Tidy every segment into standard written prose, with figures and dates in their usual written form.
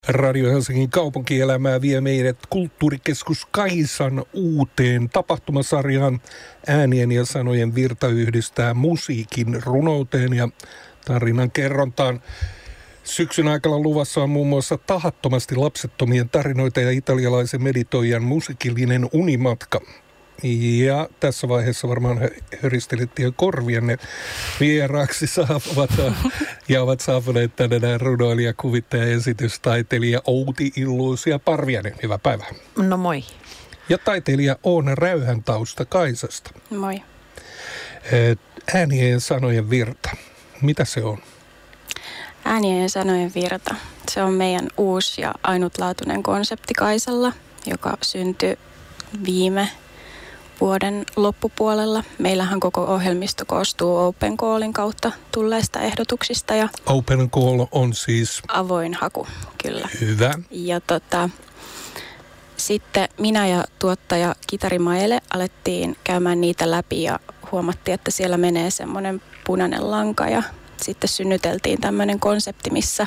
Radio Helsingin kaupunkielämää vie meidät Kulttuurikeskus Kaisan uuteen tapahtumasarjaan. Äänien ja sanojen virta yhdistää musiikin runouteen ja tarinan kerrontaan. Syksyn aikana luvassa on muun muassa tahattomasti lapsettomien tarinoita ja italialaisen meditoijan musiikillinen unimatka. Ja tässä vaiheessa varmaan höristelette jo korvienne vieraaksi ovat saapuneet tänne nämä runoilija, kuvittaja, esitystaiteilija Outi Illuusia Parviainen. Hyvää päivää. No moi. Ja taiteilija Oona Räyhäntausta Kaisasta. Moi. Äänien ja sanojen virta. Mitä se on? Äänien ja sanojen virta. Se on meidän uusi ja ainutlaatuinen konsepti Kaisalla, joka syntyi viime vuoden loppupuolella. Meillähän koko ohjelmisto koostuu Open Callin kautta tulleista ehdotuksista. Ja Open Call on siis? Avoin haku, kyllä. Hyvä. Ja sitten minä ja tuottaja Kitari Maele alettiin käymään niitä läpi ja huomattiin, että siellä menee semmoinen punainen lanka ja sitten synnyteltiin tämmöinen konsepti, missä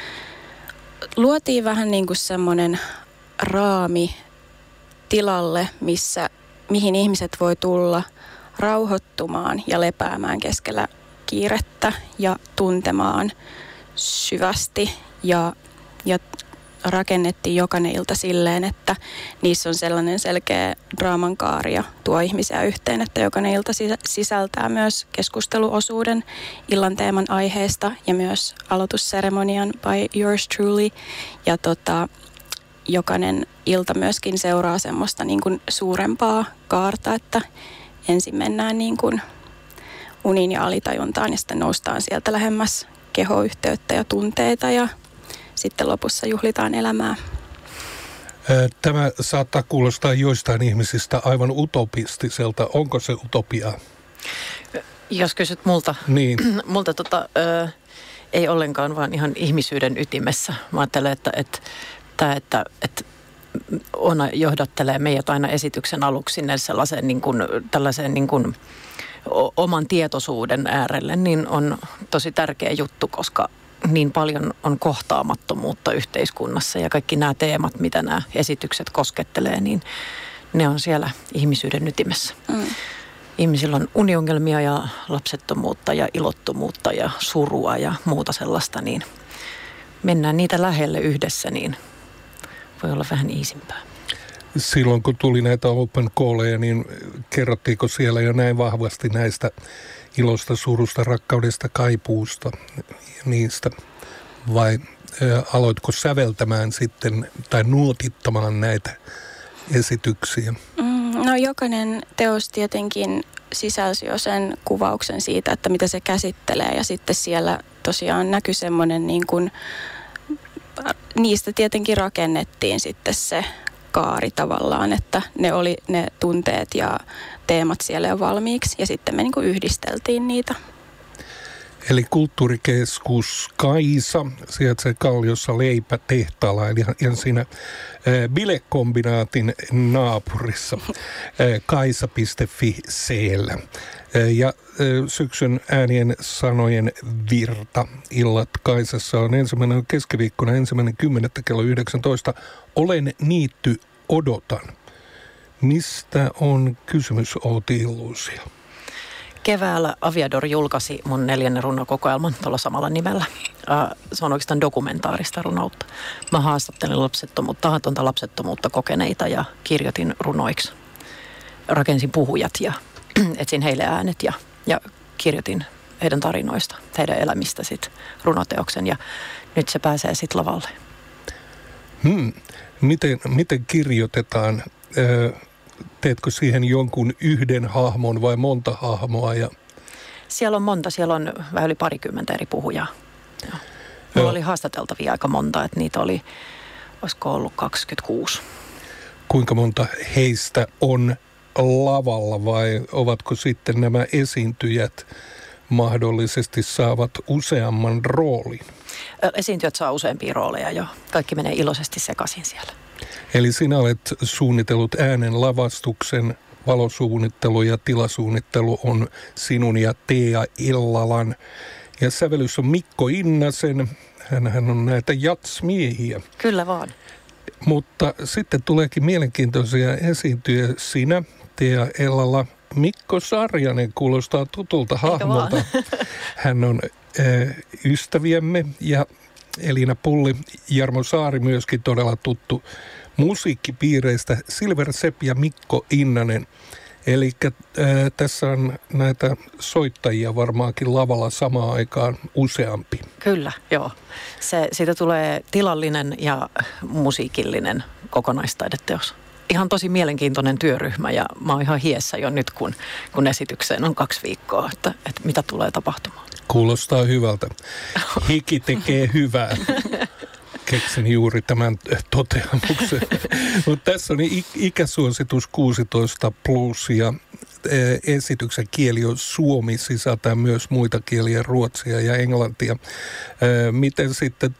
luotiin vähän niin kuin semmoinen raami tilalle, mihin ihmiset voi tulla rauhoittumaan ja lepäämään keskellä kiirettä ja tuntemaan syvästi ja rakennettiin jokainen ilta silleen, että niissä on sellainen selkeä draaman kaari ja tuo ihmisiä yhteen, että jokainen ilta sisältää myös keskusteluosuuden illan teeman aiheesta ja myös aloitusseremonian by yours truly ja jokainen ilta myöskin seuraa semmoista niin kuin suurempaa kaarta, että ensin mennään niin kuin uniin ja alitajuntaan ja sitten noustaan sieltä lähemmäs kehoyhteyttä ja tunteita ja sitten lopussa juhlitaan elämää. Tämä saattaa kuulostaa joistain ihmisistä aivan utopistiselta. Onko se utopiaa? Jos kysyt multa, niin. multa ei ollenkaan, vaan ihan ihmisyyden ytimessä. Mä ajattelen, että Oona johdattelee meidät aina esityksen aluksi sinne sellaiseen tällaiseen oman tietoisuuden äärelle, niin on tosi tärkeä juttu, koska niin paljon on kohtaamattomuutta yhteiskunnassa ja kaikki nämä teemat, mitä nämä esitykset koskettelee, niin ne on siellä ihmisyyden ytimessä. Ihmisillä on uniongelmia ja lapsettomuutta ja ilottomuutta ja surua ja muuta sellaista, niin mennään niitä lähelle yhdessä, niin voi olla vähän iisimpää. Silloin kun tuli näitä open calleja, niin kerrottiinko siellä jo näin vahvasti näistä ilosta, surusta, rakkaudesta, kaipuusta ja niistä? Vai aloitko säveltämään sitten tai nuotittamaan näitä esityksiä? No jokainen teos tietenkin sisälsi jo sen kuvauksen siitä, että mitä se käsittelee ja sitten siellä tosiaan näkyi semmoinen niin kuin niistä tietenkin rakennettiin sitten se kaari tavallaan, että ne oli ne tunteet ja teemat siellä jo valmiiksi ja sitten me niin kuin yhdisteltiin niitä. Eli Kulttuurikeskus Kaisa sijaitsee Kalliossa leipätehtaalla, eli ihan siinä bilekombinaatin naapurissa kaisa.fi/. Ja syksyn äänien sanojen virta illat Kaisassa on ensimmäinen keskiviikkona 1.10. kello 19. Olen niitty, odotan. Mistä on kysymys, Outi Illuusia? Keväällä Aviador julkaisi mun 4. runokokoelman tuolla samalla nimellä. Se on oikeastaan dokumentaarista runoutta. Mä haastattelin tahatonta lapsettomuutta kokeneita ja kirjoitin runoiksi. Rakensin puhujat ja etsin heille äänet ja kirjoitin heidän tarinoista, heidän elämistä sit runoteoksen ja nyt se pääsee sitten lavalle. Miten kirjoitetaan? Teetkö siihen jonkun yhden hahmon vai monta hahmoa? Siellä on monta, siellä on vähän yli 20 eri puhujaa. Mulla oli haastateltavia aika monta, että niitä oli, olisiko ollut 26. Kuinka monta heistä on lavalla vai ovatko sitten nämä esiintyjät mahdollisesti saavat useamman roolin? Esiintyjät saa useampia rooleja jo. Kaikki menee iloisesti sekaisin siellä. Eli sinä olet suunnitellut äänen lavastuksen, valosuunnittelu ja tilasuunnittelu on sinun ja Tea Illalan. Ja sävellys on Mikko Innasen. Hänhän on näitä jatsmiehiä. Kyllä vaan. Mutta sitten tuleekin mielenkiintoisia esiintyjä sinä, Tea Ellala. Mikko Sarjanen kuulostaa tutulta hahmolta. Hän on ystäviemme ja Elina Pulli, Jarmo Saari myöskin todella tuttu musiikkipiireistä, Silver Sepp ja Mikko Innanen. Eli tässä on näitä soittajia varmaankin lavalla samaan aikaan useampi. Kyllä, joo. Siitä tulee tilallinen ja musiikillinen kokonaistaideteos. Ihan tosi mielenkiintoinen työryhmä ja mä oon ihan hiessä jo nyt, kun esitykseen on 2 viikkoa, että mitä tulee tapahtumaan. Kuulostaa hyvältä. Hiki tekee hyvää. Keksin juuri tämän toteamuksen. Mutta tässä on ikäsuositus 16 plus ja esityksen kieli on suomi, sisältää myös muita kieliä, ruotsia ja englantia. Miten sitten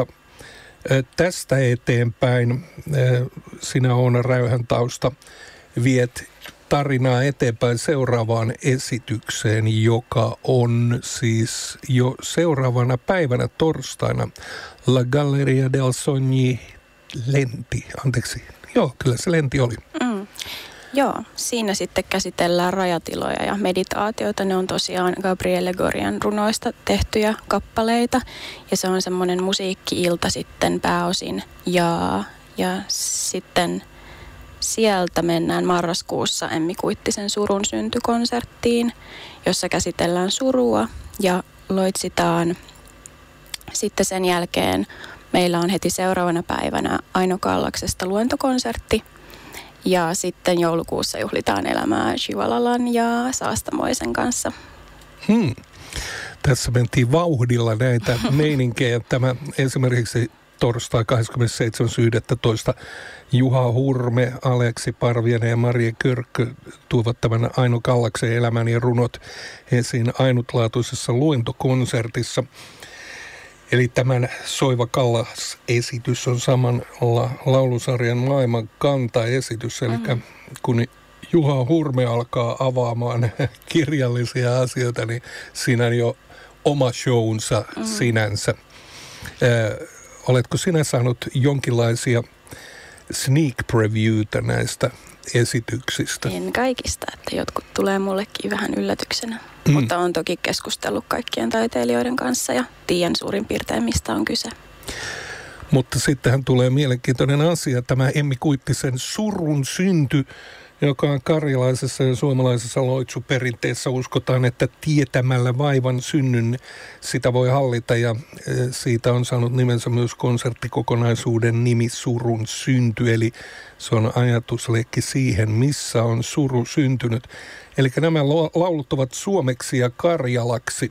tästä eteenpäin sinä Oona Räyhäntausta viet tarinaa eteenpäin seuraavaan esitykseen, joka on siis jo seuraavana päivänä torstaina La Galleria del Sogni Lenti. Anteeksi, joo, kyllä se Lenti oli. Joo, siinä sitten käsitellään rajatiloja ja meditaatioita. Ne on tosiaan Gabriele Gorian runoista tehtyjä kappaleita. Ja se on semmoinen musiikki-ilta sitten pääosin. Ja sitten sieltä mennään marraskuussa Emmi Kuittisen surun syntykonserttiin, jossa käsitellään surua ja loitsitaan. Sitten sen jälkeen meillä on heti seuraavana päivänä Aino Kallaksesta luentokonsertti. Ja sitten joulukuussa juhlitaan elämää Shivalalan ja Saastamoisen kanssa. Tässä mentiin vauhdilla näitä meininkejä. Tämä esimerkiksi torstai 27.11. Juha Hurme, Aleksi Parviainen ja Marie Körkkö tuovat tämän Aino Kallaksen elämän ja runot esiin ainutlaatuisessa luentokonsertissa. Eli tämän Soiva Kallas-esitys on saman laulusarjan maailman kantaesitys. Eli kun Juha Hurme alkaa avaamaan kirjallisia asioita, niin siinä on jo oma shownsa sinänsä. Oletko sinä saanut jonkinlaisia sneak previewtä näistä esityksistä? En kaikista, että jotkut tulee mullekin vähän yllätyksenä. Mutta olen toki keskustellut kaikkien taiteilijoiden kanssa ja tiedän suurin piirtein, mistä on kyse. Mutta sittenhän tulee mielenkiintoinen asia, tämä Emmi Kuittisen surun synty, joka on karjalaisessa ja suomalaisessa loitsuperinteessä. Uskotaan, että tietämällä vaivan synnyn sitä voi hallita ja siitä on saanut nimensä myös konserttikokonaisuuden nimi Surun synty. Eli se on ajatusleikki siihen, missä on suru syntynyt. Eli nämä laulut ovat suomeksi ja karjalaksi.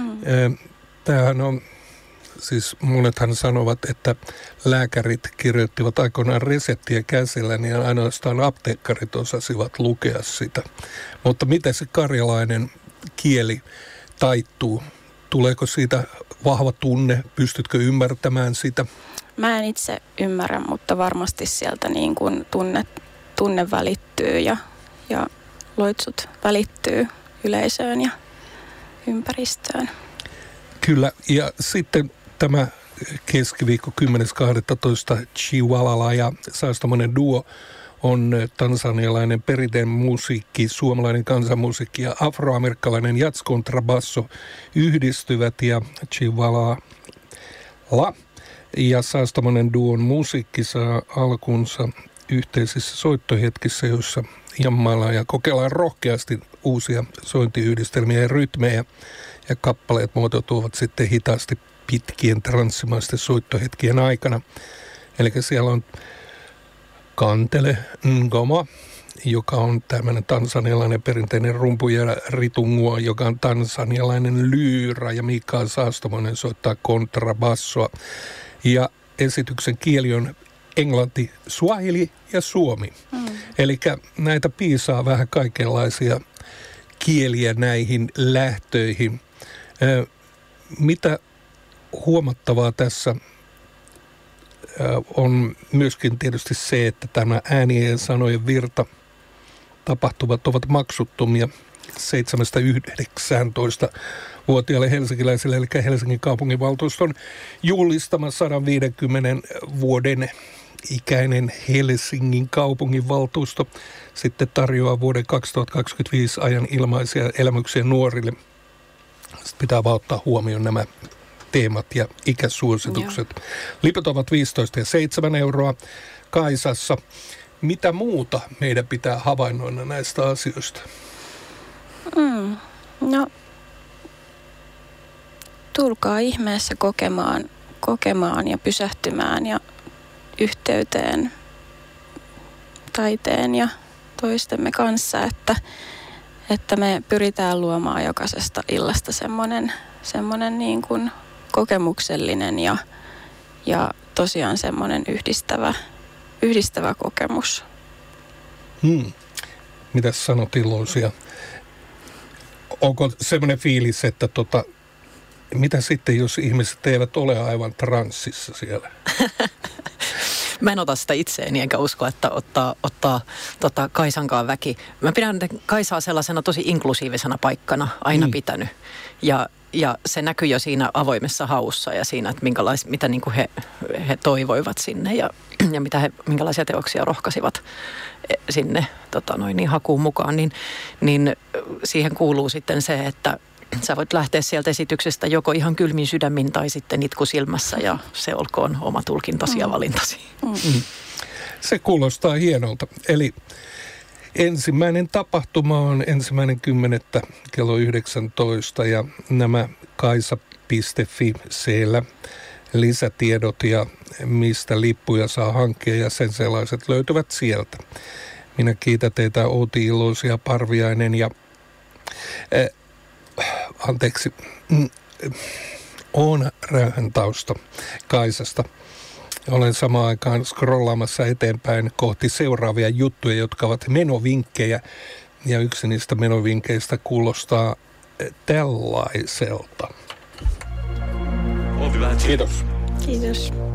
Tämähän on, siis monethan sanovat, että lääkärit kirjoittivat aikoinaan reseptiä käsillä, niin ainoastaan apteekkarit osasivat lukea sitä. Mutta miten se karjalainen kieli taittuu? Tuleeko siitä vahva tunne? Pystytkö ymmärtämään sitä? Mä en itse ymmärrä, mutta varmasti sieltä niin kuin tunne välittyy ja loitsut välittyy yleisöön ja ympäristöön. Kyllä, ja sitten tämä keskiviikko 10.12. Chihuahua ja Saastamoinen duo on tansanialainen perinteinen musiikki, suomalainen kansanmusiikki ja afroamerikkalainen jatskontrabasso yhdistyvät ja Chihuahua ja Saastamoinen duon musiikki saa alkunsa yhteisissä soittohetkissä, joissa jammaillaan ja kokeillaan rohkeasti uusia sointiyhdistelmiä ja rytmejä. Ja kappaleet muotoutuvat sitten hitaasti pitkien transsimaisten soittohetkien aikana. Eli siellä on Kantele Ngoma, joka on tämmöinen tansanialainen perinteinen rumpu, ja Ritungua, joka on tansanialainen lyyrä, ja Mikael Saastamoinen soittaa kontrabassoa. Ja esityksen kieli on englanti, swahili ja suomi. Eli näitä piisaa vähän kaikenlaisia kieliä näihin lähtöihin. Mitä huomattavaa tässä on myöskin tietysti se, että tämä äänien ja sanojen virta tapahtuvat ovat maksuttomia. 7-19-vuotiaille helsinkiläisille, eli Helsingin kaupunginvaltuuston juhlistama 150 vuoden ikäinen Helsingin kaupunginvaltuusto sitten tarjoaa vuoden 2025 ajan ilmaisia elämyksiä nuorille. Sitten pitää vaan ottaa huomioon nämä teemat ja ikäsuositukset. Joo. Liput ovat 15 ja 7 euroa Kaisassa. Mitä muuta meidän pitää havainnoida näistä asioista? No, tulkaa ihmeessä kokemaan ja pysähtymään ja yhteyteen taiteen ja toistemme kanssa, että me pyritään luomaan jokaisesta illasta semmoinen niin kuin kokemuksellinen ja tosiaan semmoinen yhdistävä kokemus. Mitäs sanot, Iloisia? Onko semmoinen fiilis, että mitä sitten, jos ihmiset eivät ole aivan transsissa siellä? Mä en ota sitä itseeni, enkä usko, että ottaa Kaisankaan väki. Mä pidän Kaisaa sellaisena tosi inklusiivisena paikkana aina pitänyt. Ja se näkyy jo siinä avoimessa haussa ja siinä, että mitä niin kuin he toivoivat sinne ja minkälaisia teoksia rohkaisivat sinne hakuun mukaan. Niin siihen kuuluu sitten se, että sä voit lähteä sieltä esityksestä joko ihan kylmin sydämin tai sitten itku silmässä ja se olkoon oma tulkintasi ja valintasi. Se kuulostaa hienolta. Eli ensimmäinen tapahtuma on 1.10. kello 19 ja nämä kaisa.fi siellä lisätiedot ja mistä lippuja saa hankkia ja sen sellaiset löytyvät sieltä. Minä kiitän teitä Outi, Iloisia, Parviainen ja Oona Räyhäntausta Kaisasta. Olen samaan aikaan scrollaamassa eteenpäin kohti seuraavia juttuja, jotka ovat menovinkkejä. Ja yksi niistä menovinkkeistä kuulostaa tällaiselta. Kiitos. Kiitos.